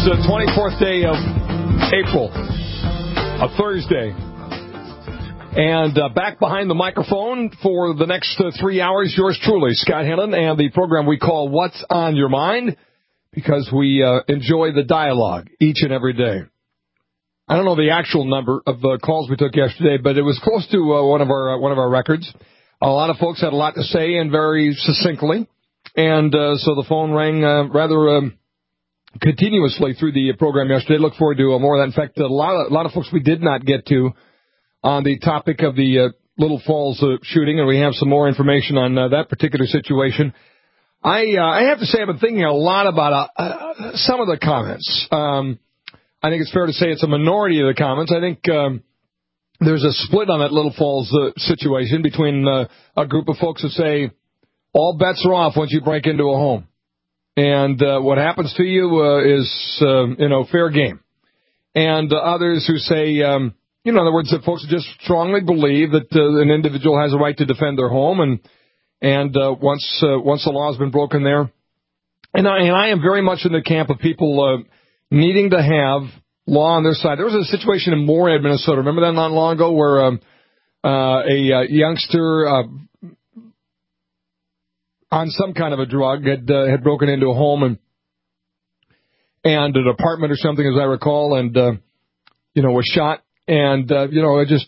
the 24th day of April, a Thursday. And back behind the microphone for the next 3 hours, yours truly, Scott Hennon, and the program we call What's on Your Mind, because we enjoy the dialogue each and every day. I don't know the actual number of calls we took yesterday, but it was close to one of our records. A lot of folks had a lot to say, and very succinctly. And so the phone rang rather continuously through the program yesterday. Look forward to more of that. In fact, a lot of folks we did not get to on the topic of the Little Falls shooting, and we have some more information on that particular situation. I have to say I've been thinking a lot about some of the comments. I think it's fair to say it's a minority of the comments. I think there's a split on that Little Falls situation between a group of folks that say all bets are off once you break into a home. And what happens to you is, fair game. And others who say, in other words, that folks just strongly believe that an individual has a right to defend their home, and once the law has been broken there. And I am very much in the camp of people needing to have law on their side. There was a situation in Moorhead, Minnesota. Remember that not long ago, where a youngster on some kind of a drug had broken into a home and an apartment or something, as I recall, and was shot. And it just,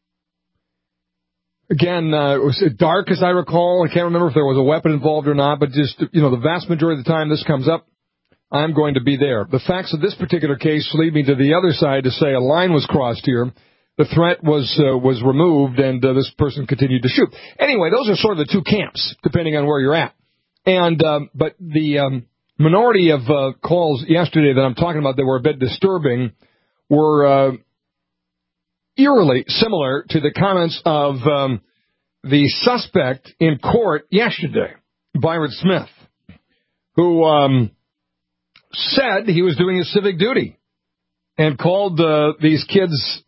again, it was dark, as I recall. I can't remember if there was a weapon involved or not, but just, the vast majority of the time this comes up, I'm going to be there. The facts of this particular case lead me to the other side to say a line was crossed here. The threat was removed, and this person continued to shoot. Anyway, those are sort of the two camps, depending on where you're at. And but the minority of calls yesterday that I'm talking about that were a bit disturbing were eerily similar to the comments of the suspect in court yesterday, Byron Smith, who said he was doing his civic duty and called these kids.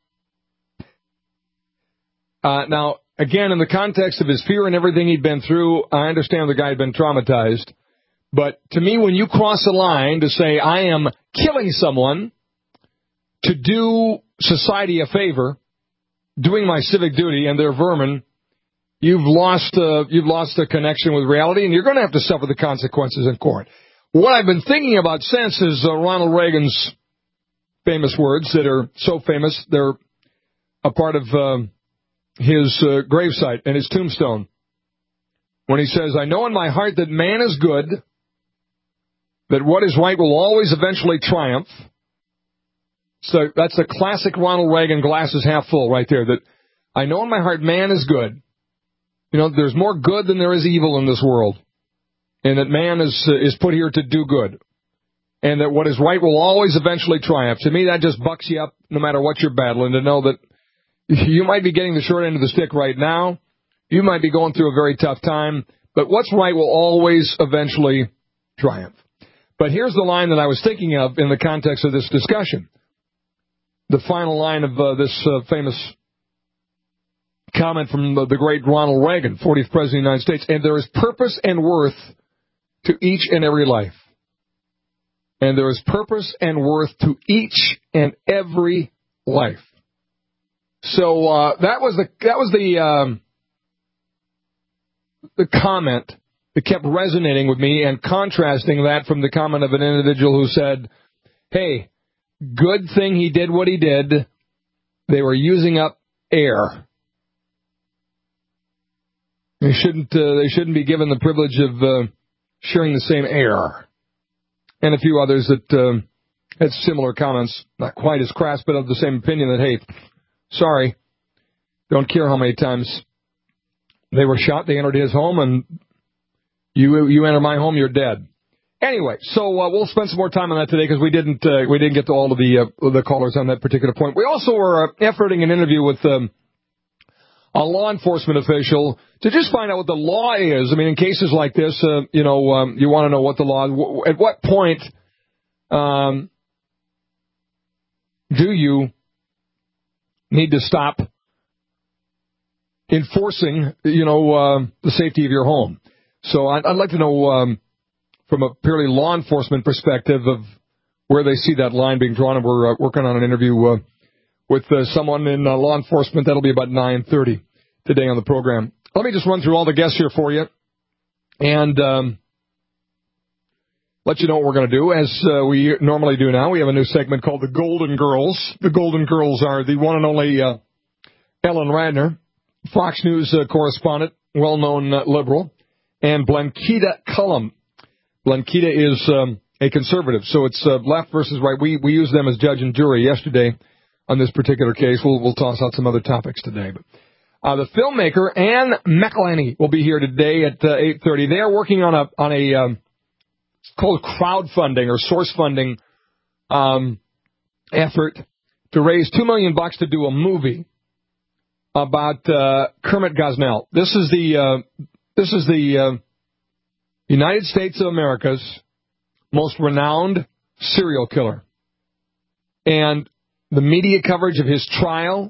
Now, again, in the context of his fear and everything he'd been through, I understand the guy had been traumatized. But to me, when you cross a line to say, I am killing someone to do society a favor, doing my civic duty, and they're vermin, you've lost a connection with reality, and you're going to have to suffer the consequences in court. What I've been thinking about since is Ronald Reagan's famous words that are so famous, they're a part of his gravesite and his tombstone, when he says, I know in my heart that man is good, that what is right will always eventually triumph. So that's a classic Ronald Reagan glasses half full right there, that I know in my heart man is good. There's more good than there is evil in this world, and that man is put here to do good, and that what is right will always eventually triumph. To me, that just bucks you up no matter what you're battling, to know that you might be getting the short end of the stick right now. You might be going through a very tough time, but what's right will always eventually triumph. But here's the line that I was thinking of in the context of this discussion. The final line of this famous comment from the great Ronald Reagan, 40th President of the United States, and there is purpose and worth to each and every life. And there is purpose and worth to each and every life. So that was the comment that kept resonating with me, and contrasting that from the comment of an individual who said, hey, good thing he did what he did. They were using up air. They shouldn't be given the privilege of sharing the same air. And a few others that had similar comments, not quite as crass, but of the same opinion that, hey, sorry, don't care how many times they were shot. They entered his home, and you enter my home, you're dead. Anyway, so we'll spend some more time on that today, because we didn't get to all of the callers on that particular point. We also were efforting an interview with a law enforcement official to just find out what the law is. I mean, in cases like this, you want to know what the law. At what point do you need to stop enforcing, the safety of your home? So I'd like to know from a purely law enforcement perspective of where they see that line being drawn, and we're working on an interview with someone in law enforcement. That'll be about 9:30 today on the program. Let me just run through all the guests here for you and let you know what we're going to do. As we normally do now, we have a new segment called The Golden Girls. The Golden Girls are the one and only Ellen Radner, Fox News correspondent, well-known liberal, and Blanquita Cullum. Blanquita is a conservative, so it's left versus right. We used them as judge and jury yesterday on this particular case. We'll toss out some other topics today. But the filmmaker Anne McElhenney will be here today at 8:30. They are working on a it's called crowdfunding or source funding effort to raise $2 million to do a movie about Kermit Gosnell. This is the United States of America's most renowned serial killer. And the media coverage of his trial,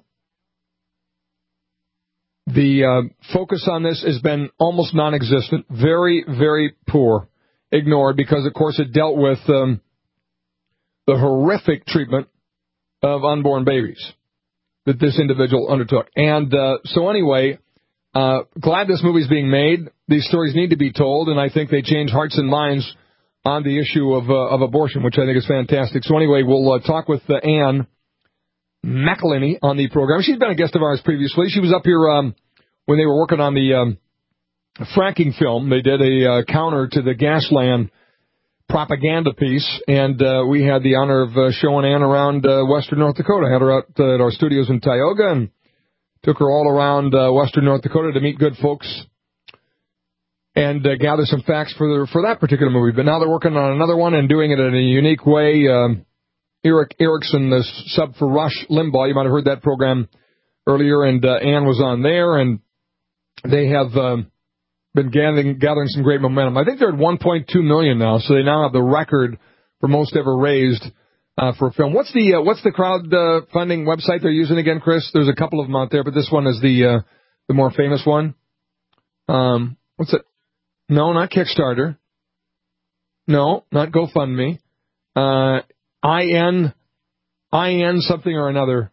the focus on this has been almost non-existent, very, very poor, ignored, because, of course, it dealt with the horrific treatment of unborn babies that this individual undertook. And so anyway, glad this movie's being made. These stories need to be told, and I think they change hearts and minds on the issue of abortion, which I think is fantastic. So anyway, we'll talk with Anne McElhenney on the program. She's been a guest of ours previously. She was up here when they were working on the fracking film. They did a counter to the Gasland propaganda piece, and we had the honor of showing Anne around western North Dakota. I had her out at our studios in Tioga and took her all around western North Dakota to meet good folks and gather some facts for that particular movie. But now they're working on another one and doing it in a unique way. Eric Erickson, the sub for Rush Limbaugh, you might have heard that program earlier, and Anne was on there, and they have been gathering some great momentum. I think they're at 1.2 million now, so they now have the record for most ever raised for a film. What's the crowdfunding website they're using again, Chris? There's a couple of them out there, but this one is the more famous one. What's it? No, not Kickstarter. No, not GoFundMe. IN something or another.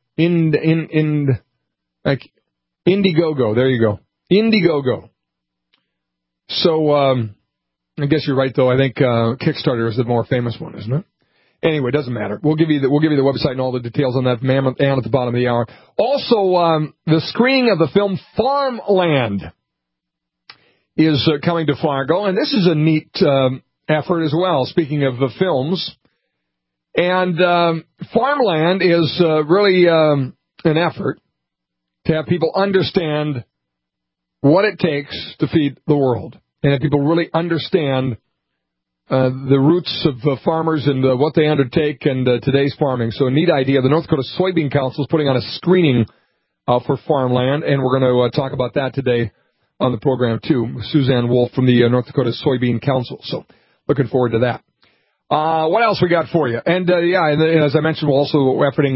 Like Indiegogo. There you go. Indiegogo. So I guess you're right, though. I think Kickstarter is the more famous one, isn't it? Anyway, it doesn't matter. We'll give you the website and all the details on that, ma'am, and at the bottom of the hour. Also, the screening of the film Farmland is coming to Fargo, and this is a neat effort as well, speaking of the films. And Farmland is really an effort to have people understand what it takes to feed the world, and have people really understand the roots of farmers and what they undertake and today's farming. So a neat idea. The North Dakota Soybean Council is putting on a screening for Farmland, and we're going to talk about that today on the program, too. Suzanne Wolf from the North Dakota Soybean Council. So looking forward to that. What else we got for you? And, and as I mentioned, we're also efforting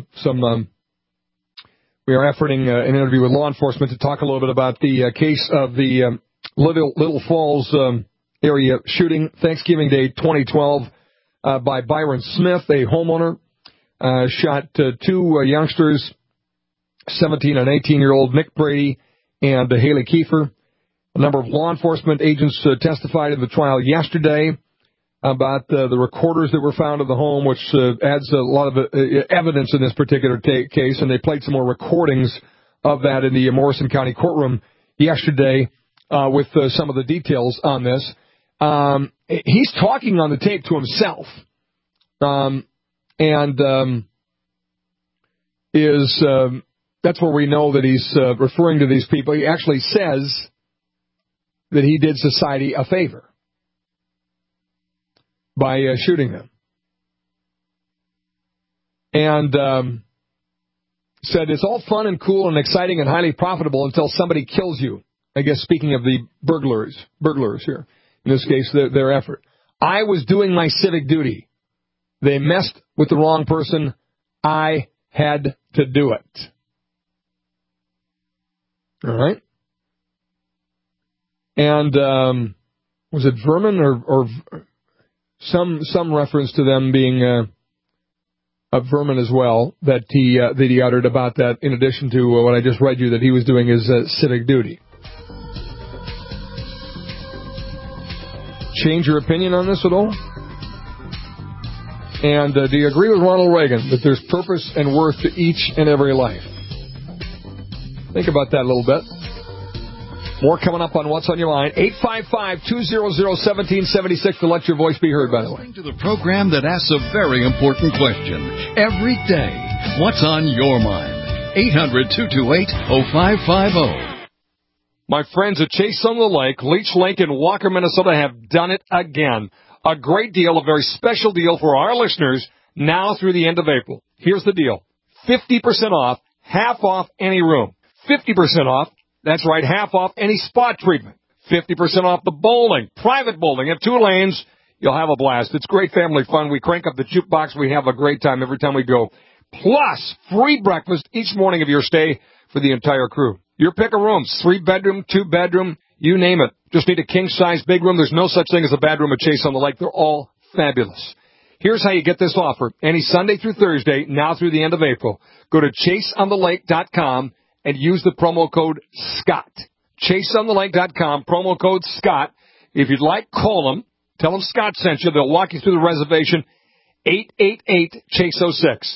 we are efforting an interview with law enforcement to talk a little bit about the case of the Little Falls area shooting, Thanksgiving Day 2012, by Byron Smith, a homeowner, shot two youngsters, 17 and 18-year-old Nick Brady and Haley Kiefer. A number of law enforcement agents testified in the trial yesterday about the recorders that were found in the home, which adds a lot of evidence in this particular case, and they played some more recordings of that in the Morrison County courtroom yesterday with some of the details on this. He's talking on the tape to himself, that's where we know that he's referring to these people. He actually says that he did society a favor by shooting them. And said it's all fun and cool and exciting and highly profitable until somebody kills you. I guess speaking of the burglars here, in this case, their effort. I was doing my civic duty. They messed with the wrong person. I had to do it. All right. And was it Vermin or some reference to them being a vermin as well that he uttered about that, in addition to what I just read you, that he was doing his civic duty. Change your opinion on this at all? And do you agree with Ronald Reagan that there's purpose and worth to each and every life? Think about that a little bit. More coming up on What's on Your Mind. 855-200-1776 to let your voice be heard, by the way. Listening to the program that asks a very important question every day. What's on your mind? 800-228-0550. My friends at Chase on the Lake, Leech Lake in Walker, Minnesota have done it again. A great deal, a very special deal for our listeners now through the end of April. Here's the deal. 50% off, half off any room. 50% off. That's right, half off any spot treatment. 50% off the bowling, private bowling. You have 2 lanes, you'll have a blast. It's great family fun. We crank up the jukebox. We have a great time every time we go. Plus, free breakfast each morning of your stay for the entire crew. Your pick of rooms, 3-bedroom, 2-bedroom, you name it. Just need a king-size big room. There's no such thing as a bad room at Chase on the Lake. They're all fabulous. Here's how you get this offer. Any Sunday through Thursday, now through the end of April. Go to chaseonthelake.com and use the promo code SCOTT. ChaseOnTheLake.com, promo code SCOTT. If you'd like, call them. Tell them Scott sent you. They'll walk you through the reservation. 888-CHASE-06.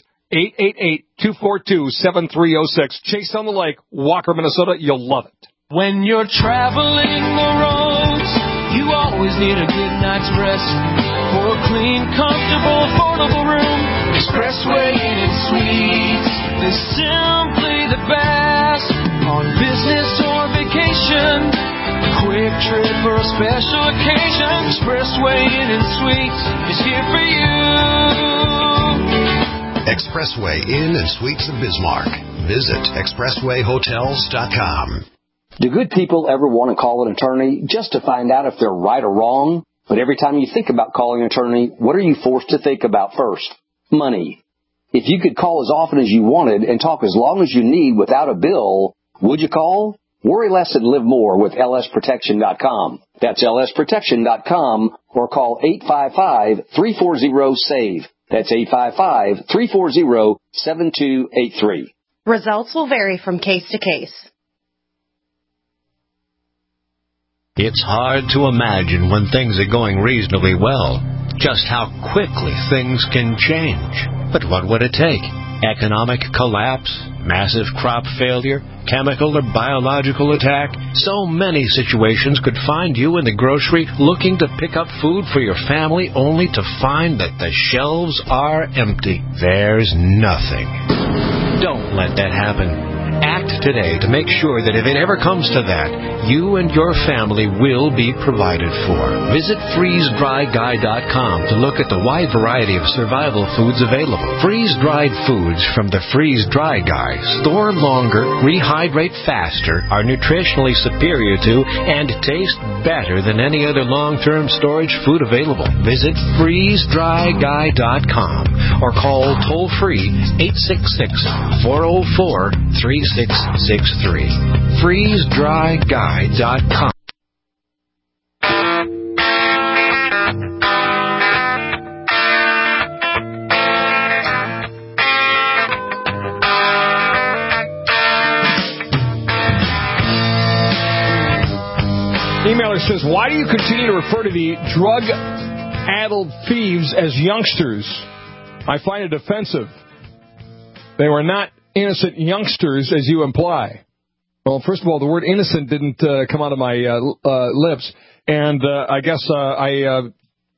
888-242-7306. Chase on the Lake, Walker, Minnesota. You'll love it. When you're traveling the roads, you always need a good night's rest. For a clean, comfortable, affordable room, Expressway Inn and Suites is simply the best. On business or vacation, a quick trip or a special occasion, Expressway Inn and Suites is here for you. Expressway Inn and Suites of Bismarck. Visit expresswayhotels.com. Do good people ever want to call an attorney just to find out if they're right or wrong? But every time you think about calling an attorney, what are you forced to think about first? Money. If you could call as often as you wanted and talk as long as you need without a bill, would you call? Worry less and live more with lsprotection.com. That's lsprotection.com or call 855-340-SAVE. That's 855-340-7283. Results will vary from case to case. It's hard to imagine when things are going reasonably well, just how quickly things can change. But what would it take? Economic collapse? Massive crop failure? Chemical or biological attack? So many situations could find you in the grocery looking to pick up food for your family only to find that the shelves are empty. There's nothing. Don't let that happen. Act today to make sure that if it ever comes to that, you and your family will be provided for. Visit freezedryguy.com to look at the wide variety of survival foods available. Freeze-dried foods from the Freeze Dry Guy store longer, rehydrate faster, are nutritionally superior to, and taste better than any other long-term storage food available. Visit freezedryguy.com or call toll-free 866-404-3663. FreezeDryGuy.com. Emailer says, why do you continue to refer to the drug-addled thieves as youngsters? I find it offensive. They were not innocent youngsters, as you imply. Well, first of all, the word innocent didn't come out of my lips, and I guess I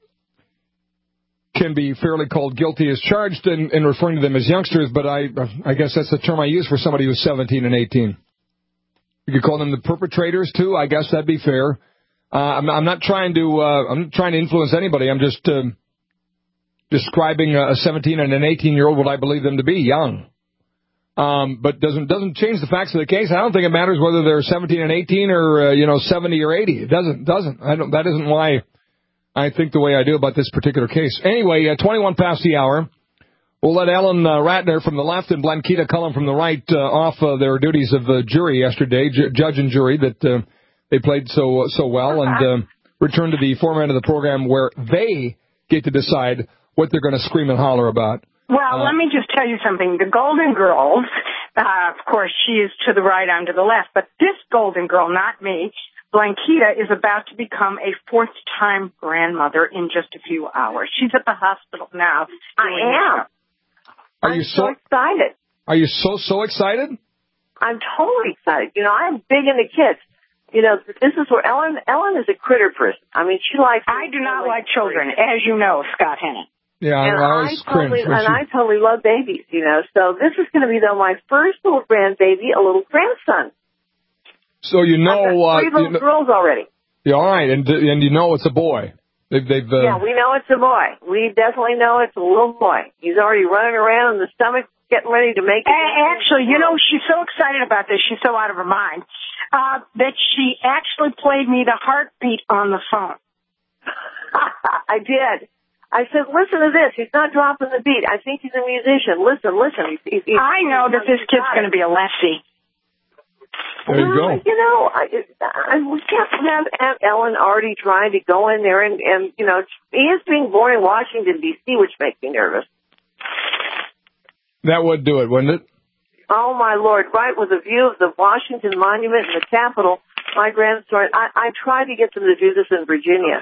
can be fairly called guilty as charged in referring to them as youngsters, but I guess that's the term I use for somebody who's 17 and 18. You could call them the perpetrators, too. I guess that'd be fair. I'm not trying to influence anybody. I'm just describing a 17 and an 18-year-old what I believe them to be, young. But doesn't change the facts of the case. I don't think it matters whether they're 17 and 18 or 70 or 80. It doesn't. That isn't why I think the way I do about this particular case. Anyway, 21 past the hour. We'll let Ellen Ratner from the left and Blanquita Cullen from the right off their duties of jury yesterday, judge and jury, that they played so well, and return to the format of the program where they get to decide what they're going to scream and holler about. Well, let me just tell you something. The Golden Girls, of course, she is to the right, I'm to the left, but this Golden Girl, not me, Blanquita, is about to become a fourth-time grandmother in just a few hours. She's at the hospital now. I am. I'm so excited. Are you so excited? I'm totally excited. You know, I'm big into kids. You know, this is where Ellen is a critter person. I mean, she likes... I do not like children, as you know, Scott Henning. Yeah, I totally love babies, you know. So this is going to be, though, my first little grandbaby, a little grandson. So you know... I've got 3 little girls already. Yeah, all right, and you know it's a boy. Yeah, we know it's a boy. We definitely know it's a little boy. He's already running around in the stomach, getting ready to make it. Actually, you know, she's so excited about this, she's so out of her mind, that she actually played me the heartbeat on the phone. I did. I said, listen to this. He's not dropping the beat. I think he's a musician. Listen. I know that this kid's going to be a lefty. There you go. You know, we can't have Aunt Ellen already trying to go in there and, you know, he is being born in Washington, D.C., which makes me nervous. That would do it, wouldn't it? Oh, my Lord, right, with a view of the Washington Monument and the Capitol, my grandson, I tried to get them to do this in Virginia.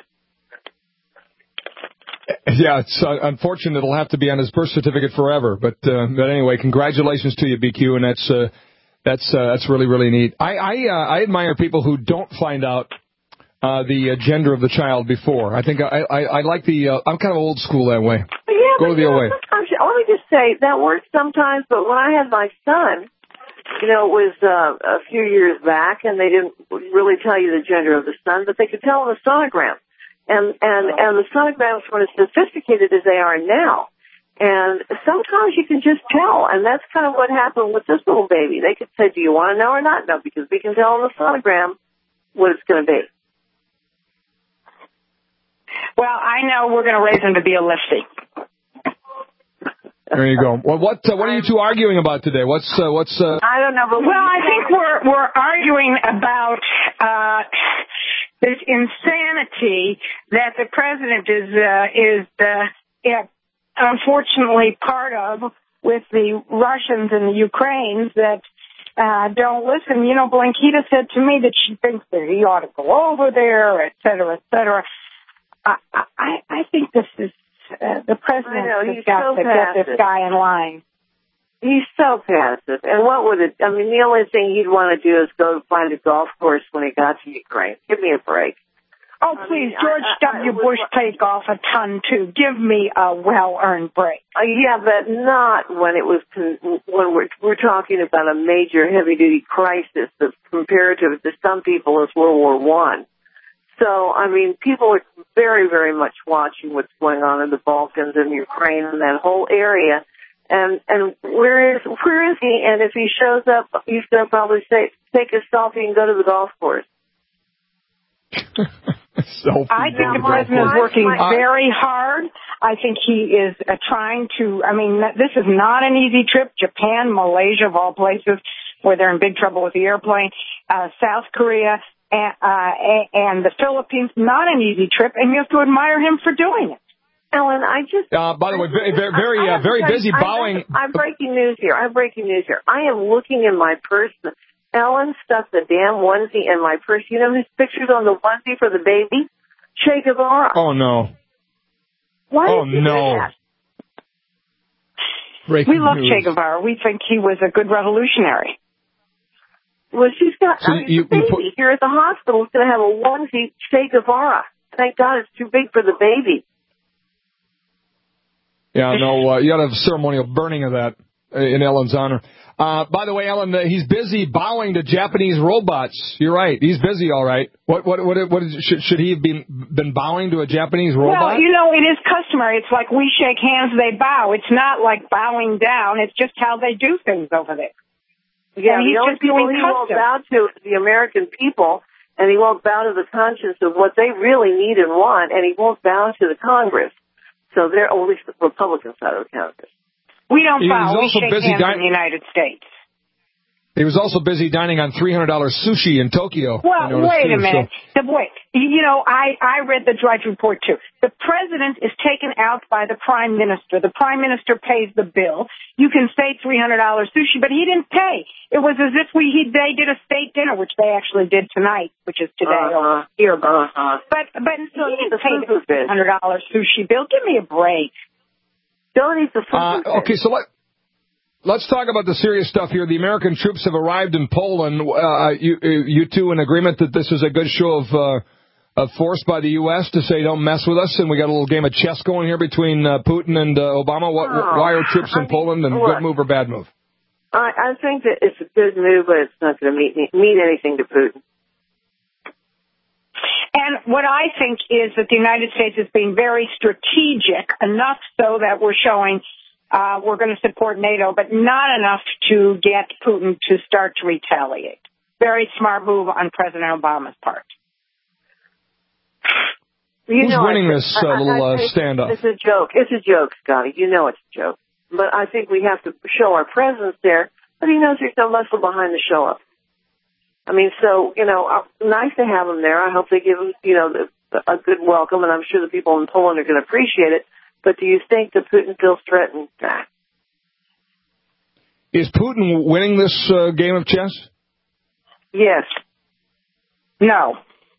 Yeah, it's unfortunate it'll have to be on his birth certificate forever. But anyway, congratulations to you, BQ, and that's really, really neat. I admire people who don't find out the gender of the child before. I think I like I'm kind of old school that way. Yeah, go the other way. Let me just say, that works sometimes, but when I had my son, you know, it was a few years back, and they didn't really tell you the gender of the son, but they could tell on the sonogram. And the sonograms weren't as sophisticated as they are now. And sometimes you can just tell, and that's kind of what happened with this little baby. They could say, do you want to know or not know? Because we can tell on the sonogram what it's going to be. Well, I know we're going to raise him to be a lefty. There you go. Well, what are you two arguing about today? What's I don't know. But I think we're arguing about this insanity that the president is unfortunately part of with the Russians and the Ukrainians that don't listen. You know, Blanquita said to me that she thinks that he ought to go over there, et cetera, et cetera. I think this is the president has got to get this guy in line. He's so passive. And what would it, I mean, the only thing he'd want to do is go find a golf course when he got to Ukraine. Give me a break. Oh, please, George W. Bush played golf a ton, too. Give me a well-earned break. Yeah, but not when it was, when we're talking about a major heavy-duty crisis that's comparative to some people as World War I. So, I mean, people are very, very much watching what's going on in the Balkans and Ukraine and that whole area. And where is he? And if he shows up, he's going to probably say, take a selfie and go to the golf course. I think the president is working very hard. I think he is trying to, I mean, this is not an easy trip. Japan, Malaysia, of all places, where they're in big trouble with the airplane, South Korea, and the Philippines, not an easy trip, and you have to admire him for doing it. Ellen, I just... by the way, very busy bowing. I'm breaking news here. I am looking in my purse. Ellen stuck the damn onesie in my purse. You know his pictures on the onesie for the baby? Che Guevara. Oh, no. Why oh, did you no. do that? We love Che Guevara. We think he was a good revolutionary. Well, she's got, the baby here at the hospital is going to have a onesie Che Guevara. Thank God it's too big for the baby. Yeah, no, you got to have a ceremonial burning of that in Ellen's honor. By the way, Ellen, he's busy bowing to Japanese robots. You're right. He's busy, all right. Should he have been bowing to a Japanese robot? Well, you know, it is customary. It's like we shake hands, they bow. It's not like bowing down. It's just how they do things over there. Yeah, the only people he won't bow to the American people, and he won't bow to the conscience of what they really need and want, and he won't bow to the Congress. So they're at least the Republican side of the Congress. We don't bow. We shake hands in the United States. He was also busy dining on $300 sushi in Tokyo. Well, wait a minute. Wait. You know, I read the Drudge Report, too. The president is taken out by the prime minister. The prime minister pays the bill. You can say $300 sushi, but he didn't pay. It was as if they did a state dinner, which they actually did tonight, which is today over here. But he didn't pay the $300 sushi bill. Give me a break. Don't eat the food. Okay, so let's talk about the serious stuff here. The American troops have arrived in Poland. You two in agreement that this is a good show of force by the U.S. to say don't mess with us, and we got a little game of chess going here between Putin and Obama. Why are troops in Poland, and good move or bad move? I think that it's a good move, but it's not going to mean anything to Putin. And what I think is that the United States is being very strategic, enough so that we're showing we're going to support NATO, but not enough to get Putin to start to retaliate. Very smart move on President Obama's part. Who's winning this little standoff? It's a joke. It's a joke, Scotty. You know it's a joke. But I think we have to show our presence there. But he knows there's no muscle behind the show up. I mean, so, nice to have him there. I hope they give him, a good welcome, and I'm sure the people in Poland are going to appreciate it. But do you think that Putin feels threatened? Is Putin winning this game of chess? Yes. No.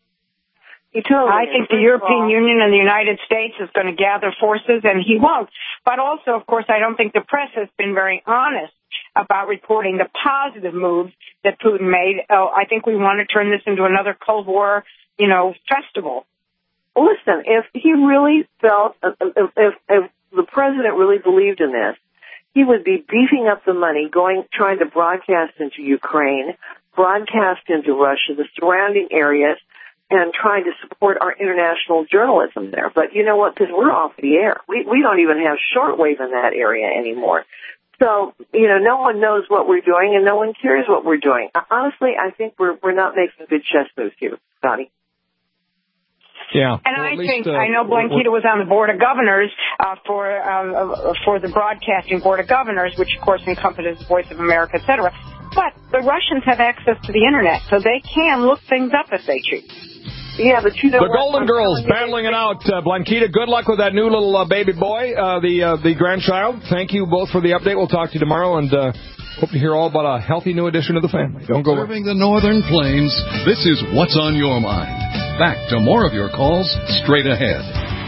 I think the European Union and the United States is going to gather forces, and he won't. But also, of course, I don't think the press has been very honest about reporting the positive moves that Putin made. I think we want to turn this into another Cold War, festival. Listen, if he really felt, if the president really believed in this, he would be beefing up the money, trying to broadcast into Ukraine, broadcast into Russia, the surrounding areas, and trying to support our international journalism there. But you know what? Because we're off the air. We don't even have shortwave in that area anymore. So, no one knows what we're doing, and no one cares what we're doing. Honestly, I think we're not making good chess moves here, Scotty. Yeah. And I know Blanquita was on the Board of Governors for the Broadcasting Board of Governors, which, of course, encompasses Voice of America, et cetera. But the Russians have access to the Internet, so they can look things up if they choose. Yeah, but the Golden Girls battling it out. Blanquita, good luck with that new little baby boy, the grandchild. Thank you both for the update. We'll talk to you tomorrow, and hope to hear all about a healthy new addition to the family. Don't go away. Serving the Northern Plains, this is What's on Your Mind. Back to more of your calls straight ahead.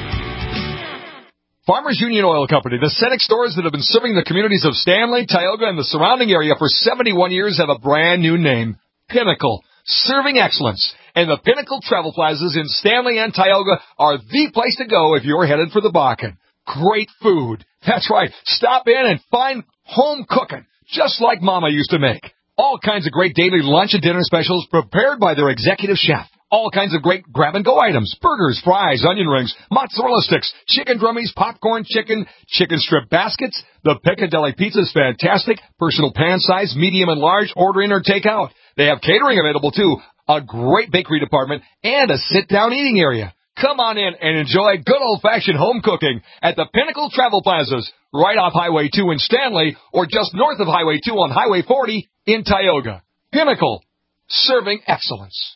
Farmers Union Oil Company, the Cenex stores that have been serving the communities of Stanley, Tioga, and the surrounding area for 71 years have a brand new name, Pinnacle, serving excellence. And the Pinnacle Travel Plazas in Stanley and Tioga are the place to go if you're headed for the Bakken. Great food. That's right. Stop in and find home cooking, just like Mama used to make. All kinds of great daily lunch and dinner specials prepared by their executive chef. All kinds of great grab-and-go items, burgers, fries, onion rings, mozzarella sticks, chicken drummies, popcorn chicken, chicken strip baskets. The Piccadilly Pizza is fantastic. Personal pan size, medium and large, order in or take out. They have catering available, too. A great bakery department, and a sit-down eating area. Come on in and enjoy good old-fashioned home cooking at the Pinnacle Travel Plazas, right off Highway 2 in Stanley, or just north of Highway 2 on Highway 40 in Tioga. Pinnacle, serving excellence.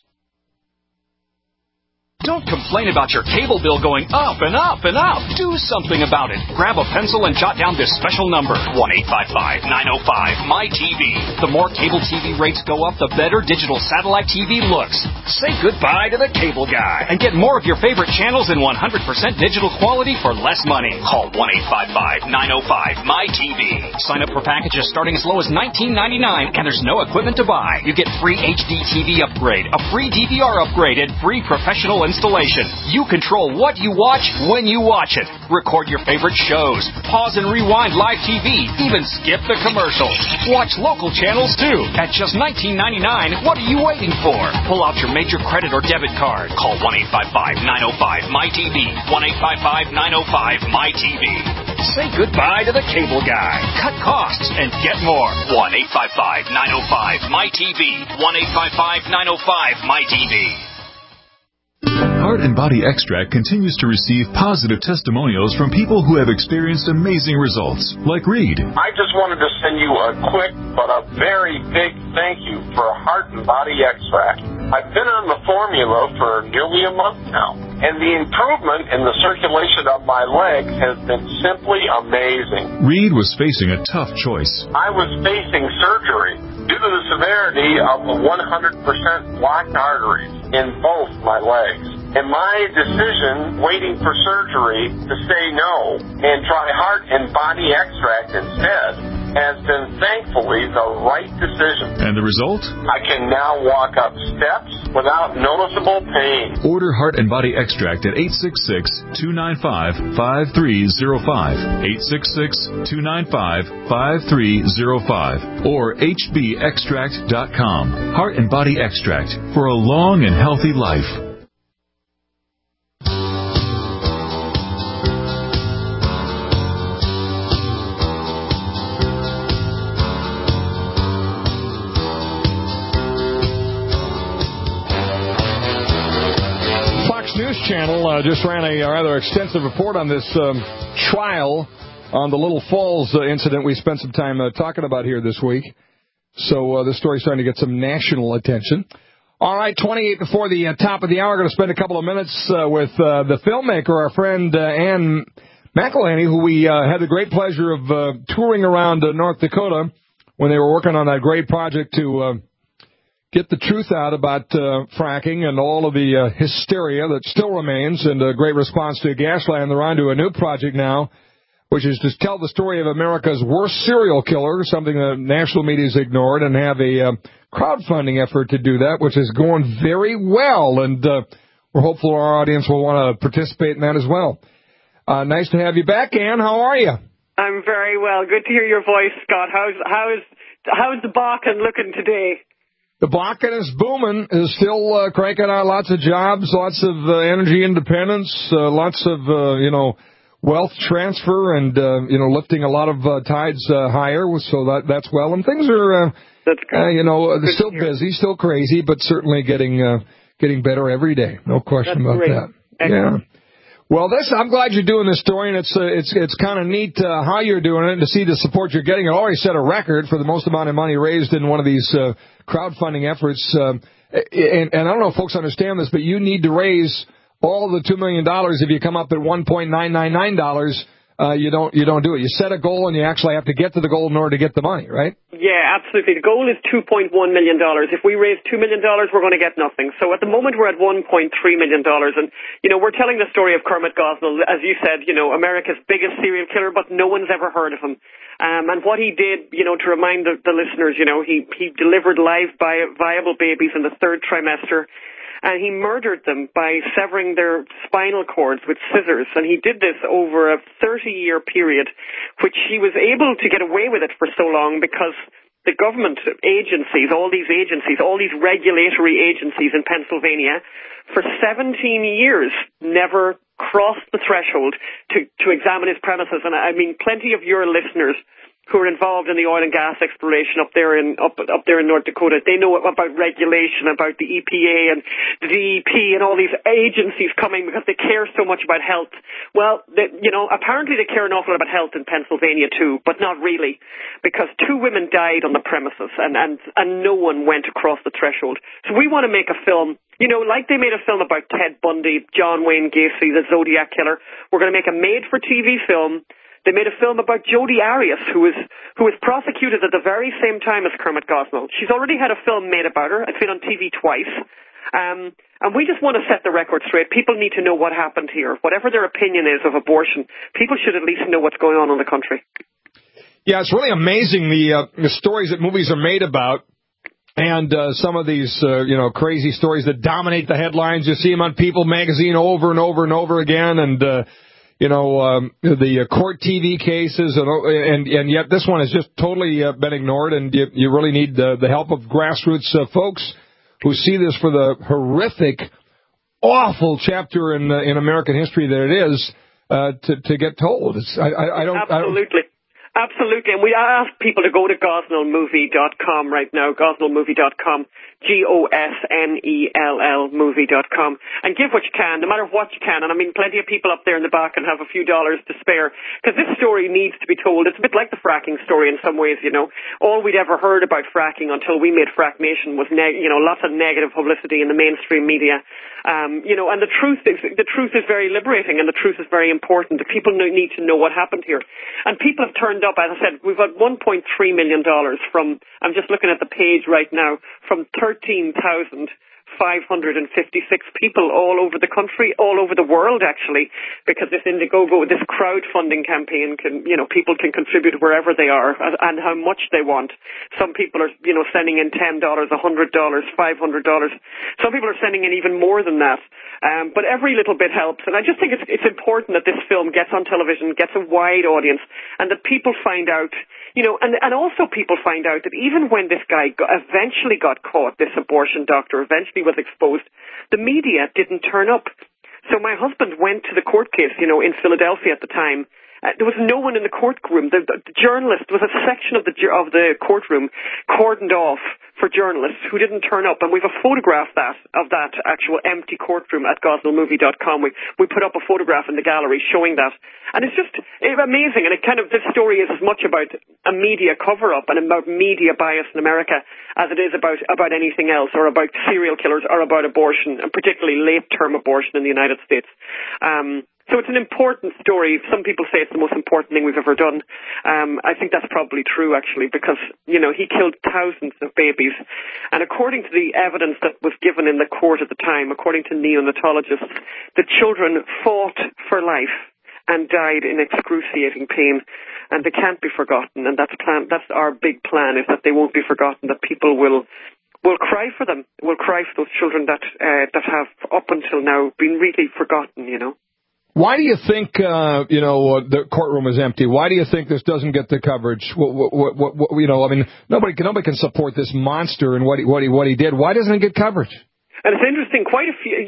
Don't complain about your cable bill going up and up and up. Do something about it. Grab a pencil and jot down this special number, 1-855-905-MY-TV. The more cable TV rates go up, the better digital satellite TV looks. Say goodbye to the cable guy and get more of your favorite channels in 100% digital quality for less money. Call 1-855-905-MY-TV. Sign up for packages starting as low as $19.99, and there's no equipment to buy. You get free HD TV upgrade, a free DVR upgrade, and free professional installation. You control what you watch when you watch it. Record your favorite shows. Pause and rewind live TV. Even skip the commercials. Watch local channels too. At just $19.99, what are you waiting for? Pull out your major credit or debit card. Call 1-855-905-MY-TV. 1-855-905-MY-TV. Say goodbye to the cable guy. Cut costs and get more. 1-855-905-MY-TV. 1-855-905-MY-TV. Heart and Body Extract continues to receive positive testimonials from people who have experienced amazing results, like Reed. I just wanted to send you a quick but a very big thank you for Heart and Body Extract. I've been on the formula for nearly a month now, and the improvement in the circulation of my legs has been simply amazing. Reed was facing a tough choice. I was facing surgery due to the severity of the 100% blocked arteries in both my legs. And my decision, waiting for surgery, to say no and try Heart and Body Extract instead, has been thankfully the right decision. And the result? I can now walk up steps without noticeable pain. Order Heart and Body Extract at 866-295-5305, 866-295-5305, or hbextract.com. Heart and Body Extract for a long and healthy life. News Channel just ran a rather extensive report on this trial on the Little Falls incident we spent some time talking about here this week. So this story's starting to get some national attention. All right, 28 before the top of the hour. We're going to spend a couple of minutes with the filmmaker, our friend Ann McElhaney, who we had the great pleasure of touring around North Dakota when they were working on that great project to get the truth out about fracking and all of the hysteria that still remains, and a great response to Gasland. They're on to a new project now, which is to tell the story of America's worst serial killer, something the national media's ignored, and have a crowdfunding effort to do that, which is going very well, and we're hopeful our audience will want to participate in that as well. Nice to have you back, Ann. How are you? I'm very well. Good to hear your voice, Scott. How's the Bakken looking today? The Bakken is booming, is still cranking out lots of jobs, lots of energy independence, lots of, wealth transfer and, lifting a lot of tides higher. So that's well. And things are, that's good. They're still busy, still crazy, but certainly getting better every day. No question about that. Excellent. Yeah. Well, I'm glad you're doing this story, and it's kind of neat how you're doing it, and to see the support you're getting. It already set a record for the most amount of money raised in one of these crowdfunding efforts. And I don't know if folks understand this, but you need to raise all the $2 million. If you come up at $1.999, you don't do it. You set a goal, and you actually have to get to the goal in order to get the money, right? Yeah, absolutely. The goal is $2.1 million. If we raise $2 million, we're going to get nothing. So at the moment, we're at $1.3 million. And, we're telling the story of Kermit Gosnell, as you said, America's biggest serial killer, but no one's ever heard of him. And what he did, to remind the listeners, he delivered live viable babies in the third trimester. And he murdered them by severing their spinal cords with scissors. And he did this over a 30-year period, which he was able to get away with it for so long because the government agencies, all these regulatory agencies in Pennsylvania, for 17 years never crossed the threshold to examine his premises. And I mean, plenty of your listeners who are involved in the oil and gas exploration up there in North Dakota, they know about regulation, about the EPA and the DEP and all these agencies coming because they care so much about health. Well, apparently they care an awful lot about health in Pennsylvania too, but not really, because 2 women died on the premises and no one went across the threshold. So we want to make a film, like they made a film about Ted Bundy, John Wayne Gacy, the Zodiac Killer. We're going to make a made-for-TV film. They made a film about Jodi Arias, who was prosecuted at the very same time as Kermit Gosnell. She's already had a film made about her. It's been on TV twice. And we just want to set the record straight. People need to know what happened here. Whatever their opinion is of abortion, people should at least know what's going on in the country. Yeah, it's really amazing the stories that movies are made about. And some of these, crazy stories that dominate the headlines. You see them on People magazine over and over and over again. And, the court TV cases, and yet this one has just totally been ignored, and you really need the help of grassroots folks who see this for the horrific, awful chapter in American history that it is to get told. Absolutely. And we ask people to go to GosnellMovie.com right now, GosnellMovie.com. GOSNELL movie.com, and give what you can, no matter what you can. And I mean, plenty of people up there in the back can have a few dollars to spare, because this story needs to be told. It's a bit like the fracking story in some ways, you know. All we'd ever heard about fracking until we made Frack Nation was, lots of negative publicity in the mainstream media. And the truth is very liberating, and the truth is very important. The people need to know what happened here. And people have turned up, as I said, we've got $1.3 million from, I'm just looking at the page right now, from 13,556 people all over the country, all over the world actually, because this Indiegogo, this crowdfunding campaign people can contribute wherever they are and how much they want. Some people are, sending in $10, $100, $500. Some people are sending in even more than that. But every little bit helps. And I just think it's important that this film gets on television, gets a wide audience, and that people find out, and also people find out that even when this guy eventually got caught, this abortion doctor eventually was exposed, the media didn't turn up. So my husband went to the court case, in Philadelphia at the time. There was no one in the courtroom. The journalist, there was a section of the courtroom cordoned off for journalists who didn't turn up, and we've a photograph of that actual empty courtroom at GosnellMovie.com. We put up a photograph in the gallery showing that, and it's just amazing. And this story is as much about a media cover-up and about media bias in America as it is about anything else, or about serial killers, or about abortion, and particularly late-term abortion in the United States. So it's an important story. Some people say it's the most important thing we've ever done. I think that's probably true, actually, because, he killed thousands of babies. And according to the evidence that was given in the court at the time, according to neonatologists, the children fought for life and died in excruciating pain. And they can't be forgotten. And that's our big plan, is that they won't be forgotten, that people will cry for them, will cry for those children that have up until now been really forgotten, Why do you think, the courtroom is empty? Why do you think this doesn't get the coverage? Nobody can support this monster and what he did. Why doesn't it get coverage? And it's interesting, quite a few,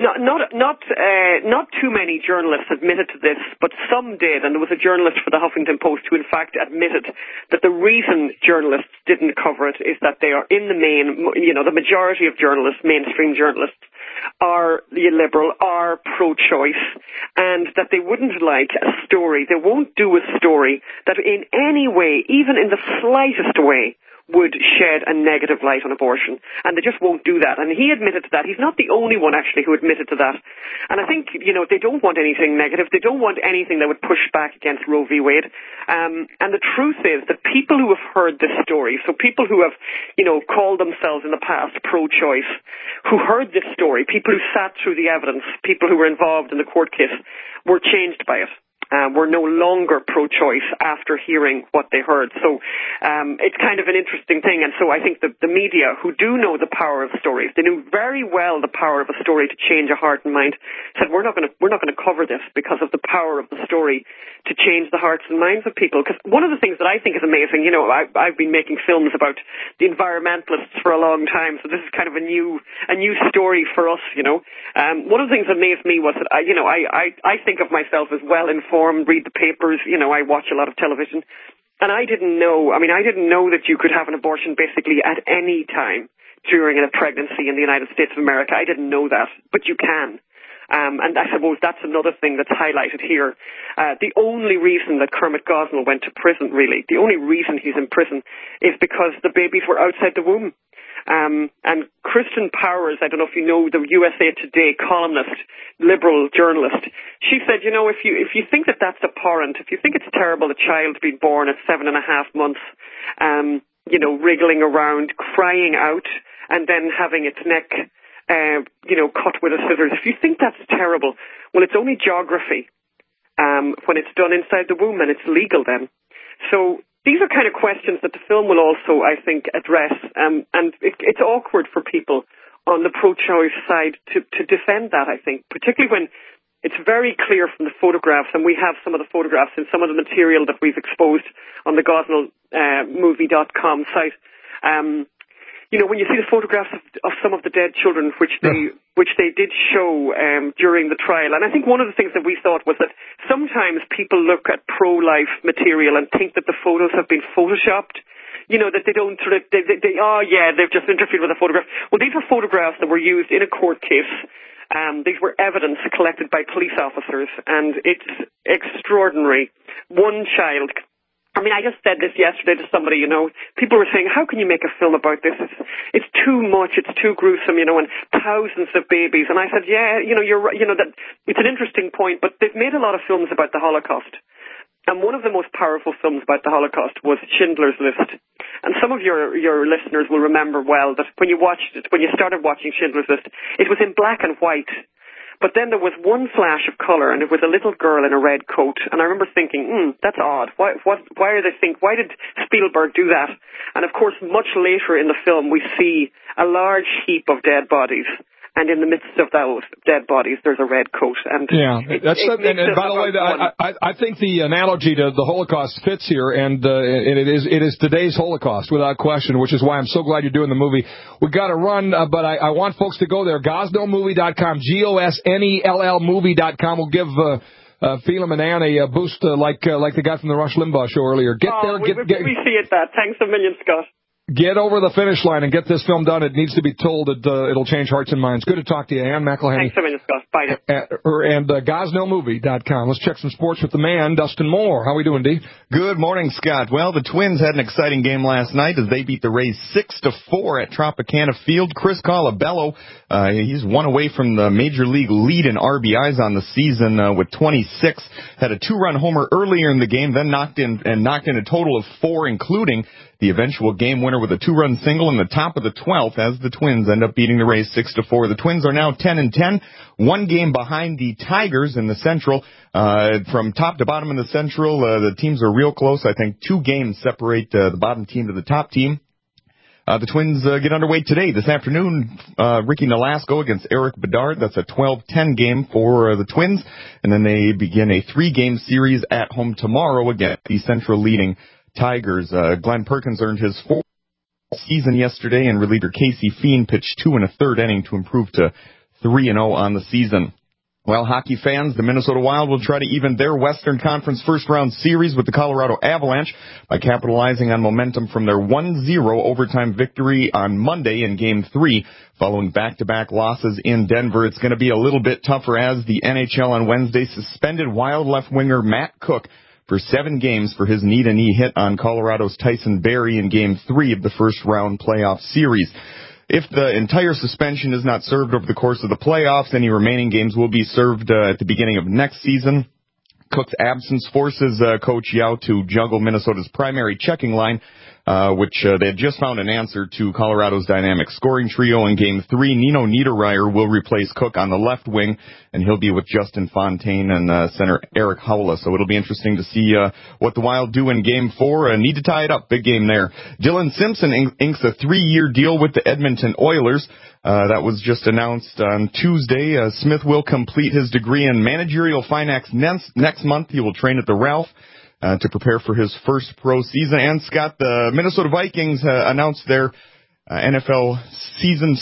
not too many journalists admitted to this, but some did, and there was a journalist for the Huffington Post who in fact admitted that the reason journalists didn't cover it is that they are, in the main, the majority of journalists, mainstream journalists, are liberal, are pro-choice, and that they wouldn't like a story, they won't do a story that in any way, even in the slightest way, would shed a negative light on abortion. And they just won't do that. And he admitted to that. He's not the only one, actually, who admitted to that. And I think, they don't want anything negative. They don't want anything that would push back against Roe v. Wade. And the truth is that people who have heard this story, so people who have, called themselves in the past pro-choice, who heard this story, people who sat through the evidence, people who were involved in the court case, were changed by it. Were no longer pro-choice after hearing what they heard. So it's kind of an interesting thing. And so I think the media, who do know the power of stories, they knew very well the power of a story to change a heart and mind, said we're not going to cover this because of the power of the story to change the hearts and minds of people. Because one of the things that I think is amazing, I've been making films about the environmentalists for a long time, so this is kind of a new story for us. One of the things that amazed me was that I think of myself as well informed, read the papers, I watch a lot of television, and I didn't know that you could have an abortion basically at any time during a pregnancy in the United States of America. I didn't know that, but you can. And I suppose that's another thing that's highlighted here. The only reason that Kermit Gosnell went to prison, really, the only reason he's in prison is because the babies were outside the womb. And Kristen Powers, I don't know if you know, the USA Today columnist, liberal journalist, she said, if you think that that's abhorrent, if you think it's terrible, a child being born at 7.5 months, wriggling around, crying out, and then having its neck, cut with a scissors, if you think that's terrible, well, it's only geography, when it's done inside the womb, and it's legal then. So these are kind of questions that the film will also, I think, address, and it's awkward for people on the pro-choice side to defend that, I think, particularly when it's very clear from the photographs, and we have some of the photographs in some of the material that we've exposed on the GosnellMovie.com site. When you see the photographs of some of the dead children, which they did show during the trial, and I think one of the things that we thought was that sometimes people look at pro-life material and think that the photos have been photoshopped. that they don't sort of, they've just interfered with a photograph. Well, these were photographs that were used in a court case. These were evidence collected by police officers, and it's extraordinary. One child, I just said this yesterday to somebody, people were saying, how can you make a film about this? It's too much, it's too gruesome, and thousands of babies. And I said, you're right, that it's an interesting point, but they've made a lot of films about the Holocaust. And one of the most powerful films about the Holocaust was Schindler's List. And some of your listeners will remember well that when you started watching Schindler's List, it was in black and white. But then there was one flash of colour, and it was a little girl in a red coat. And I remember thinking, that's odd. Why did Spielberg do that? And of course, much later in the film, we see a large heap of dead bodies. And in the midst of those dead bodies, there's a red coat. And and by the way, I think the analogy to the Holocaust fits here, and it is today's Holocaust without question, which is why I'm so glad you're doing the movie. We've got to run, but I want folks to go there. Gosnellmovie.com, GOSNELL movie.com. We'll give Phelim and Ann a boost like the guy from the Rush Limbaugh show earlier. Get there. We appreciate that. Thanks a million, Scott. Get over the finish line and get this film done. It needs to be told that it'll change hearts and minds. Good to talk to you, Ann McElhenney. Thanks a minute, Scott. Bye. And Gosnellmovie.com. Let's check some sports with the man, Dustin Moore. How are we doing, D? Good morning, Scott. Well, the Twins had an exciting game last night as they beat the Rays 6-4 at Tropicana Field. Chris Colabello, he's one away from the Major League lead in RBIs on the season with 26. Had a 2-run homer earlier in the game, then knocked in a total of 4, including the eventual game winner with a 2-run single in the top of the 12th as the Twins end up beating the Rays 6-4. The Twins are now 10-10, one game behind the Tigers in the Central. From top to bottom in the Central, the teams are real close. I think 2 games separate the bottom team to the top team. The Twins get underway today. This afternoon, Ricky Nolasco against Eric Bedard. That's a 12-10 game for the Twins. And then they begin a 3-game series at home tomorrow against the Central leading Tigers. Glenn Perkins earned his 4th season yesterday, and reliever Casey Fien pitched 2 1/3 inning to improve to 3-0 on the season. Well, hockey fans, the Minnesota Wild will try to even their Western Conference first-round series with the Colorado Avalanche by capitalizing on momentum from their 1-0 overtime victory on Monday in Game 3. Following back-to-back losses in Denver, it's going to be a little bit tougher as the NHL on Wednesday suspended Wild left winger Matt Cook for 7 games for his knee-to-knee hit on Colorado's Tyson Barrie in Game 3 of the first-round playoff series. If the entire suspension is not served over the course of the playoffs, any remaining games will be served at the beginning of next season. Cook's absence forces Coach Yao to juggle Minnesota's primary checking line, which they had just found an answer to Colorado's dynamic scoring trio in Game 3. Nino Niederreiter will replace Cook on the left wing, and he'll be with Justin Fontaine and center Eric Howla. So it'll be interesting to see what the Wild do in Game 4. Need to tie it up. Big game there. Dylan Simpson inks a 3-year deal with the Edmonton Oilers. That was just announced on Tuesday. Smith will complete his degree in managerial finance next month. He will train at the Ralph to prepare for his first pro season. And Scott, the Minnesota Vikings announced their NFL season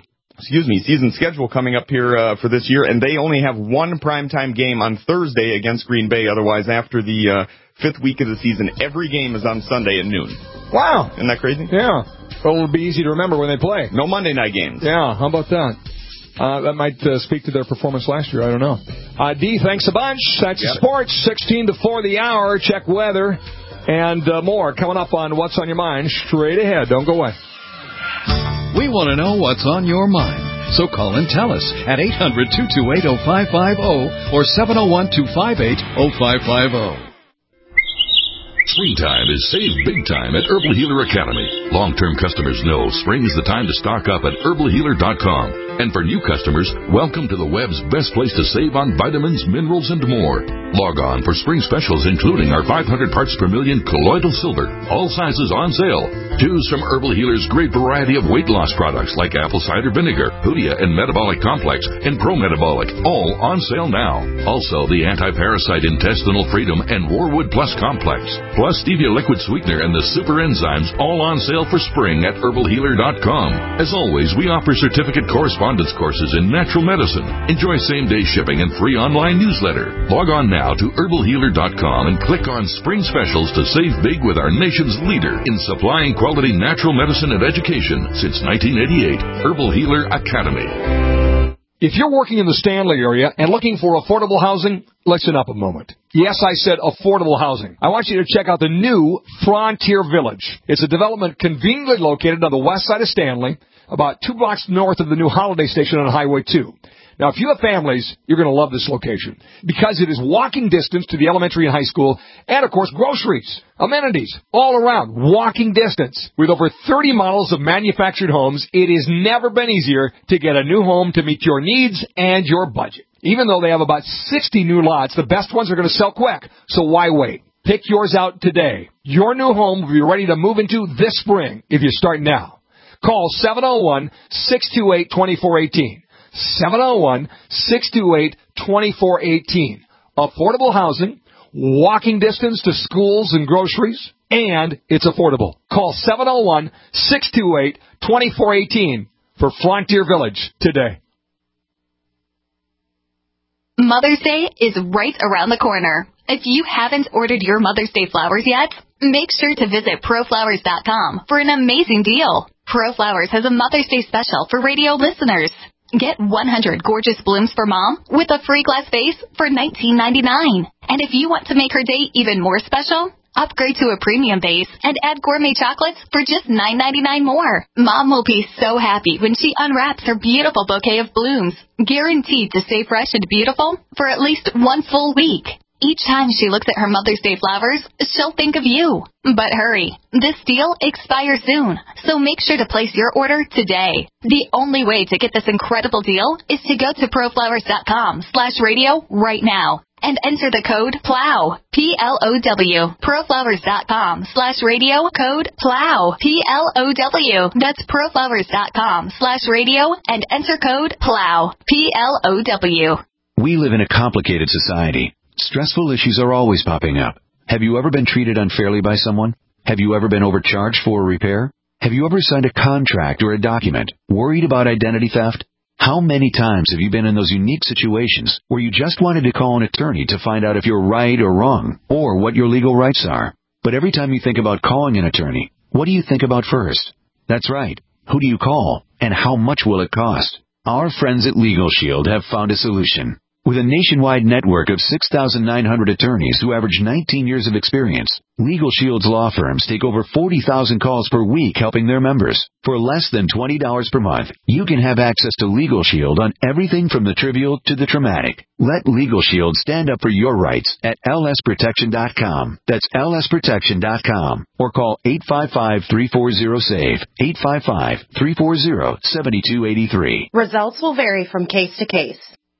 schedule coming up here for this year, and they only have one primetime game on Thursday against Green Bay. Otherwise, after the 5th week of the season, every game is on Sunday at noon. Wow. Isn't that crazy? Yeah. Well, it'll be easy to remember when they play. No Monday night games. Yeah, how about that? That might speak to their performance last year. I don't know. D, thanks a bunch. That's sports. 16-4 the hour. Check weather and more coming up on What's on Your Mind. Straight ahead. Don't go away. We want to know what's on your mind. So call and tell us at 800-228-0550 or 701-258-0550. Springtime is save big time at Herbal Healer Academy. Long-term customers know spring is the time to stock up at herbalhealer.com. And for new customers, welcome to the web's best place to save on vitamins, minerals, and more. Log on for spring specials including our 500 parts per million colloidal silver, all sizes on sale. Choose from Herbal Healer's great variety of weight loss products like apple cider vinegar, Hoodia and Metabolic Complex, and Pro Metabolic, all on sale now. Also, the anti-parasite intestinal freedom and Warwood Plus Complex, plus stevia liquid sweetener and the super enzymes, all on sale for spring at herbalhealer.com. As always, we offer certificate correspondence correspondence courses in natural medicine. Enjoy same-day shipping and free online newsletter. Log on now to herbalhealer.com and click on Spring Specials to save big with our nation's leader in supplying quality natural medicine and education since 1988, Herbal Healer Academy. If you're working in the Stanley area and looking for affordable housing, listen up a moment. Yes, I said affordable housing. I want you to check out the new Frontier Village. It's a development conveniently located on the west side of Stanley, about 2 blocks north of the new Holiday Station on Highway 2. Now, if you have families, you're going to love this location because it is walking distance to the elementary and high school and, of course, groceries, amenities, all around, walking distance. With over 30 models of manufactured homes, it has never been easier to get a new home to meet your needs and your budget. Even though they have about 60 new lots, the best ones are going to sell quick, so why wait? Pick yours out today. Your new home will be ready to move into this spring if you start now. Call 701-628-2418. 701-628-2418. Affordable housing, walking distance to schools and groceries, and it's affordable. Call 701-628-2418 for Frontier Village today. Mother's Day is right around the corner. If you haven't ordered your Mother's Day flowers yet, make sure to visit ProFlowers.com for an amazing deal. ProFlowers has a Mother's Day special for radio listeners. Get 100 gorgeous blooms for Mom with a free glass vase for $19.99. And if you want to make her day even more special, upgrade to a premium vase and add gourmet chocolates for just $9.99 more. Mom will be so happy when she unwraps her beautiful bouquet of blooms, guaranteed to stay fresh and beautiful for at least 1 full week. Each time she looks at her Mother's Day flowers, she'll think of you. But hurry, this deal expires soon, so make sure to place your order today. The only way to get this incredible deal is to go to proflowers.com/radio right now and enter the code PLOW, P-L-O-W. Proflowers.com/radio, code PLOW, P-L-O-W. That's proflowers.com/radio and enter code PLOW, P-L-O-W. We live in a complicated society. Stressful issues are always popping up. Have you ever been treated unfairly by someone? Have you ever been overcharged for a repair? Have you ever signed a contract or a document worried about identity theft? How many times have you been in those unique situations where you just wanted to call an attorney to find out if you're right or wrong, or what your legal rights are? But every time you think about calling an attorney, what do you think about first? That's right. Who do you call, and how much will it cost? Our friends at Legal Shield have found a solution. With a nationwide network of 6,900 attorneys who average 19 years of experience, Legal Shield's law firms take over 40,000 calls per week helping their members. For less than $20 per month, you can have access to Legal Shield on everything from the trivial to the traumatic. Let Legal Shield stand up for your rights at lsprotection.com. That's lsprotection.com. Or call 855-340-SAVE, 855-340-7283. Results will vary from case to case.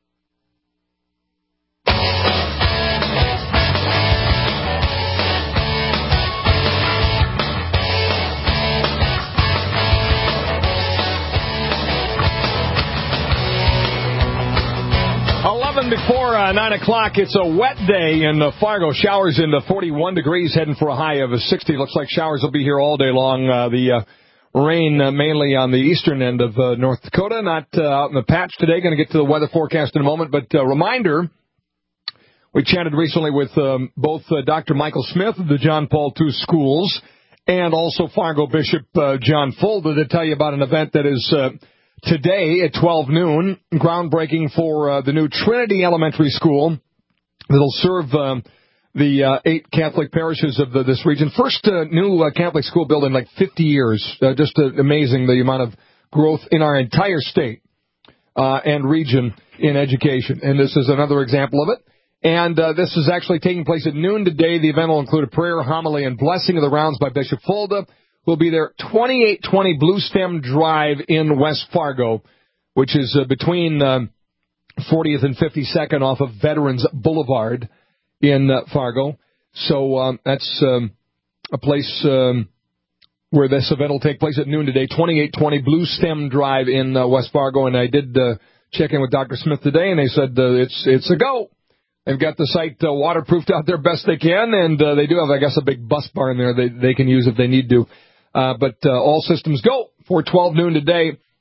11 before 9 o'clock. It's a wet day in Fargo. Showers in the 41 degrees, heading for a high of 60. Looks like showers will be here all day long. The rain mainly on the eastern end of North Dakota, not out in the patch today. Going to get to the weather forecast in a moment. But reminder, we chatted recently with both Dr. Michael Smith of the John Paul II schools and also Fargo Bishop John Fulda to tell you about an event that is today at 12 noon, groundbreaking for the new Trinity Elementary School that'll serve the 8 Catholic parishes of this region. First new Catholic school built in like 50 years. Just amazing the amount of growth in our entire state and region in education. And this is another example of it. And this is actually taking place at noon today. The event will include a prayer, homily, and blessing of the rounds by Bishop Fulda, who will be there 2820 Blue Stem Drive in West Fargo, which is between 40th and 52nd off of Veterans Boulevard in Fargo. So that's a place where this event will take place at noon today, 2820 Blue Stem Drive in West Fargo. And I did check in with Dr. Smith today, and they said it's a go. They've got the site waterproofed out there best they can, and they do have, I guess, a big bus barn there they can use if they need to. But all systems go for 12 noon today,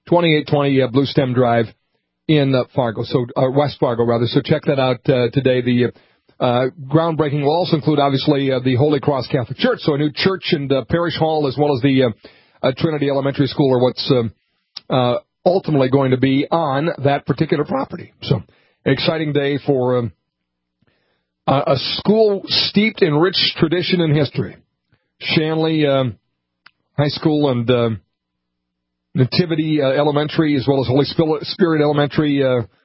2820 Blue Stem Drive in Fargo, West Fargo, rather. So check that out today. The groundbreaking will also include, obviously, the Holy Cross Catholic Church, so a new church and parish hall, as well as the Trinity Elementary School, are what's ultimately going to be on that particular property. So, an exciting day for a school steeped in rich tradition and history. Shanley High School and Nativity Elementary, as well as Holy Spirit Elementary,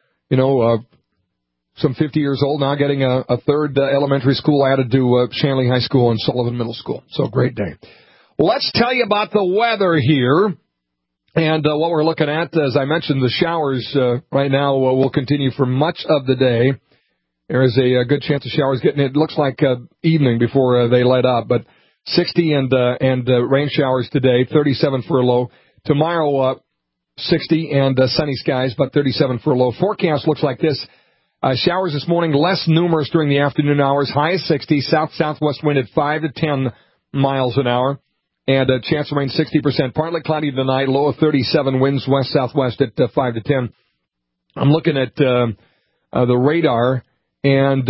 some 50 years old now, getting a third elementary school added to Shanley High School and Sullivan Middle School. So, great day. Let's tell you about the weather here. And what we're looking at, as I mentioned, the showers right now will continue for much of the day. There is a good chance of showers getting it. It looks like evening before they let up, but 60 and rain showers today, 37 for a low. Tomorrow, 60 and sunny skies, but 37 for a low. Forecast looks like this. Showers this morning, less numerous during the afternoon hours. High of 60, south-southwest wind at 5 to 10 miles an hour. And a chance of rain 60%. Partly cloudy tonight, low of 37, winds west-southwest at 5 to 10. I'm looking at the radar, and,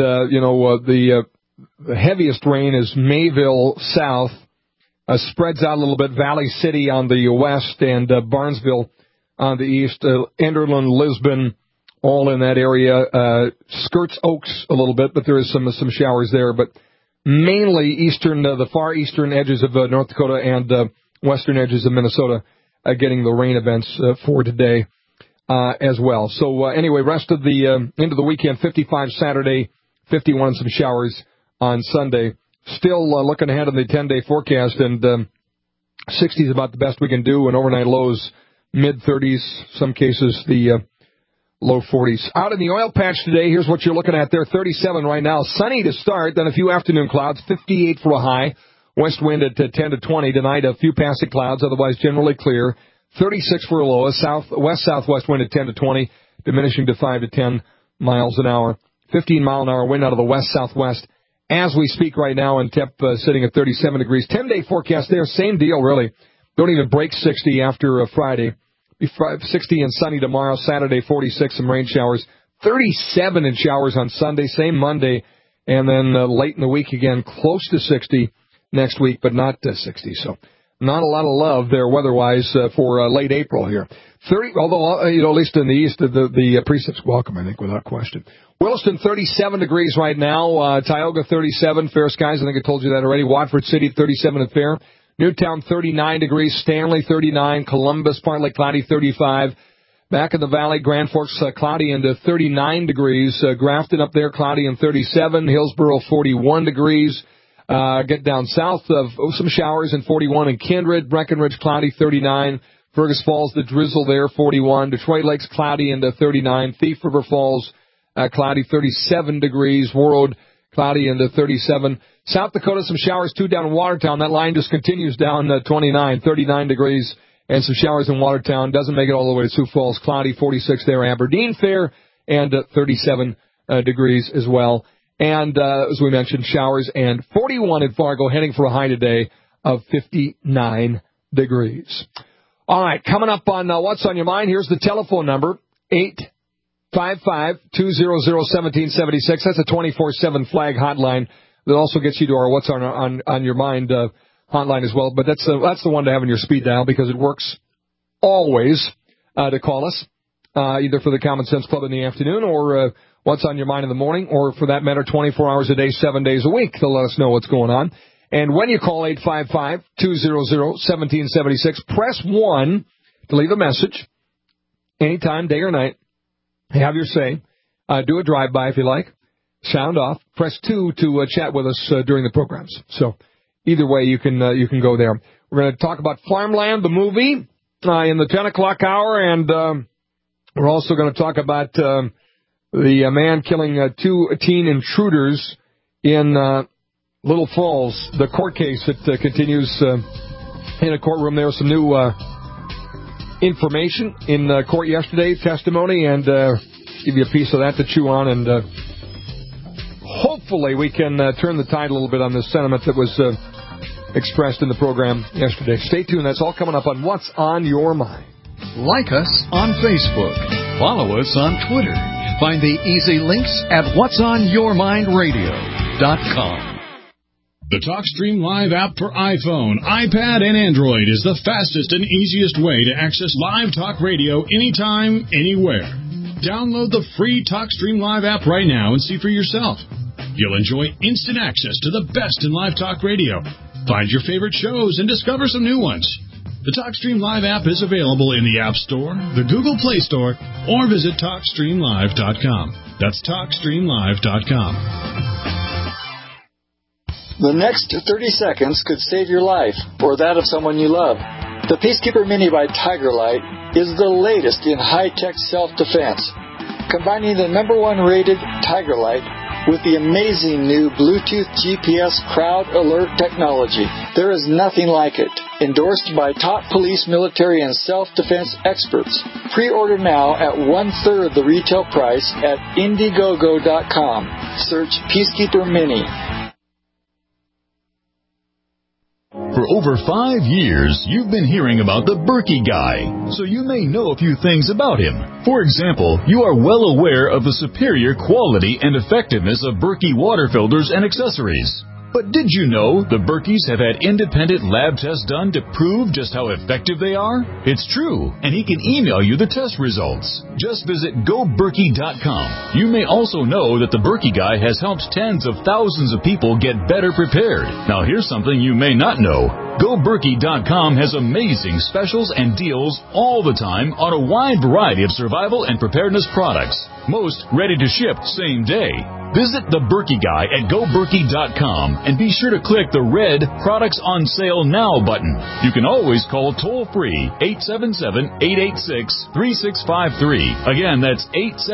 the heaviest rain is Mayville south. Spreads out a little bit. Valley City on the west and Barnesville on the east. Enderlin, Lisbon, all in that area. Skirts Oaks a little bit, but there is some showers there. But mainly the far eastern edges of North Dakota and western edges of Minnesota getting the rain events for today as well. So anyway, rest of the into the weekend, 55 Saturday, 51 and some showers on Sunday. Still looking ahead on the 10-day forecast, and 60 is about the best we can do, and overnight lows mid-30s, some cases the low 40s. Out in the oil patch today, here's what you're looking at there, 37 right now. Sunny to start, then a few afternoon clouds, 58 for a high. West wind at 10 to 20. Tonight, a few passing clouds, otherwise generally clear. 36 for a low. West-southwest wind at 10 to 20, diminishing to 5 to 10 miles an hour. 15-mile-an-hour wind out of the west-southwest. As we speak right now, and temp sitting at 37 degrees. 10-day forecast there, same deal, really. Don't even break 60 after Friday. 60 and sunny tomorrow. Saturday, 46, some rain showers. 37 in showers on Sunday, same Monday. And then late in the week again, close to 60 next week, but not 60. So not a lot of love there weather-wise for late April here. 30, although, at least in the east, the precipit's welcome, I think, without question. Williston, 37 degrees right now. Tioga, 37. Fair skies, I think I told you that already. Watford City, 37 and fair. Newtown, 39 degrees. Stanley, 39. Columbus, partly cloudy, 35. Back in the valley, Grand Forks, cloudy and 39 degrees. Grafton up there, cloudy and 37. Hillsboro, 41 degrees. Get down south of some showers and 41 in Kindred. Breckenridge, cloudy, 39. Fergus Falls, the drizzle there, 41. Detroit Lakes, cloudy and 39. Thief River Falls, cloudy, 37 degrees. Warroad, cloudy and 37. South Dakota, some showers too down in Watertown. That line just continues down 29, 39 degrees, and some showers in Watertown. Doesn't make it all the way to Sioux Falls, cloudy, 46 there. Aberdeen, fair, and 37 degrees as well. And as we mentioned, showers and 41 in Fargo, heading for a high today of 59 degrees. All right, coming up on What's on Your Mind, here's the telephone number, 855-200-1776. That's a 24/7 flag hotline that also gets you to our What's on Your Mind hotline as well. But that's the one to have in your speed dial because it works always to call us, either for the Common Sense Club in the afternoon or What's on Your Mind in the morning, or for that matter, 24 hours a day, 7 days a week to let us know what's going on. And when you call 855-200-1776, press 1 to leave a message anytime, day or night. Have your say. Do a drive-by if you like. Sound off. Press 2 to chat with us during the programs. So either way, you can go there. We're going to talk about Farmland, the movie, in the 10 o'clock hour, and we're also going to talk about the man killing 2 teen intruders in Little Falls, the court case that continues in a courtroom. There was some new information in court yesterday, testimony, and give you a piece of that to chew on, and hopefully we can turn the tide a little bit on this sentiment that was expressed in the program yesterday. Stay tuned. That's all coming up on What's on Your Mind. Like us on Facebook. Follow us on Twitter. Find the easy links at whatsonyourmindradio.com. The TalkStream Live app for iPhone, iPad, and Android is the fastest and easiest way to access live talk radio anytime, anywhere. Download the free TalkStream Live app right now and see for yourself. You'll enjoy instant access to the best in live talk radio. Find your favorite shows and discover some new ones. The TalkStream Live app is available in the App Store, the Google Play Store, or visit TalkStreamLive.com. That's TalkStreamLive.com. The next 30 seconds could save your life or that of someone you love. The Peacekeeper Mini by Tiger Light is the latest in high-tech self-defense, combining the #1 rated Tiger Light with the amazing new Bluetooth GPS crowd alert technology. There is nothing like it. Endorsed by top police, military, and self-defense experts. Pre-order now at 1/3 the retail price at Indiegogo.com. Search Peacekeeper Mini. For over 5 years, you've been hearing about the Berkey Guy, so you may know a few things about him. For example, you are well aware of the superior quality and effectiveness of Berkey water filters and accessories. But did you know the Berkeys have had independent lab tests done to prove just how effective they are? It's true, and he can email you the test results. Just visit GoBerkey.com. You may also know that the Berkey Guy has helped tens of thousands of people get better prepared. Now here's something you may not know. GoBerkey.com has amazing specials and deals all the time on a wide variety of survival and preparedness products. Most ready to ship same day. Visit the Berkey Guy at GoBerkey.com and be sure to click the red Products on Sale Now button. You can always call toll-free 877-886-3653. Again, that's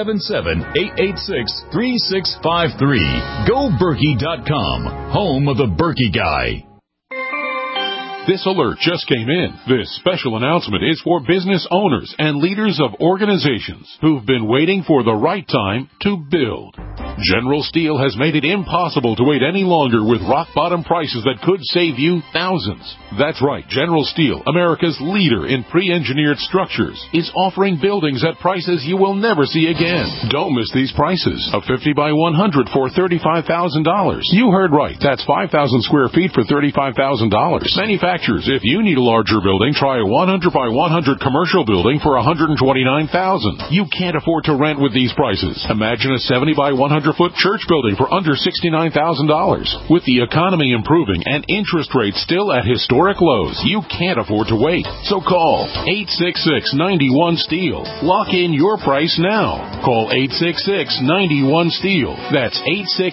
877-886-3653. GoBerkey.com, home of the Berkey Guy. This alert just came in. This special announcement is for business owners and leaders of organizations who've been waiting for the right time to build. General Steel has made it impossible to wait any longer with rock-bottom prices that could save you thousands. That's right, General Steel, America's leader in pre-engineered structures, is offering buildings at prices you will never see again. Don't miss these prices. A 50 by 100 for $35,000. You heard right. That's 5,000 square feet for $35,000. Manufacturers, if you need a larger building, try a 100 by 100 commercial building for $129,000. You can't afford to rent with these prices. Imagine a 70 by 100-foot church building for under $69,000. With the economy improving and interest rates still at historic lows, you can't afford to wait. So call 866-91-STEEL. Lock in your price now. Call 866-91-STEEL. That's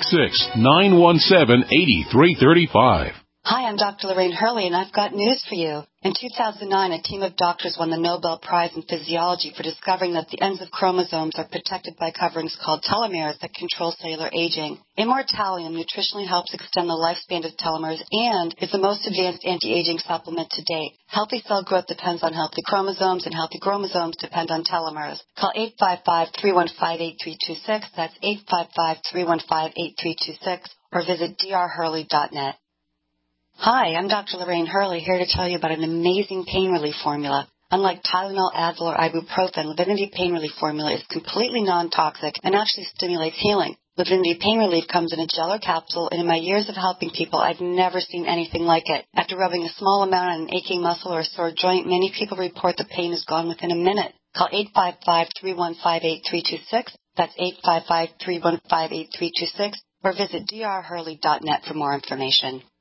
866-917-8335. Hi, I'm Dr. Lorraine Hurley, and I've got news for you. In 2009, a team of doctors won the Nobel Prize in Physiology for discovering that the ends of chromosomes are protected by coverings called telomeres that control cellular aging. Immortalium nutritionally helps extend the lifespan of telomeres and is the most advanced anti-aging supplement to date. Healthy cell growth depends on healthy chromosomes, and healthy chromosomes depend on telomeres. Call 855-315-8326. That's 855-315-8326, or visit drhurley.net. Hi, I'm Dr. Lorraine Hurley, here to tell you about an amazing pain relief formula. Unlike Tylenol, Advil, or ibuprofen, Livinity Pain Relief Formula is completely non-toxic and actually stimulates healing. Livinity Pain Relief comes in a gel or capsule, and in my years of helping people, I've never seen anything like it. After rubbing a small amount on an aching muscle or a sore joint, many people report the pain is gone within a minute. Call 855-315-8326. That's 855-315-8326, or visit drhurley.net for more information.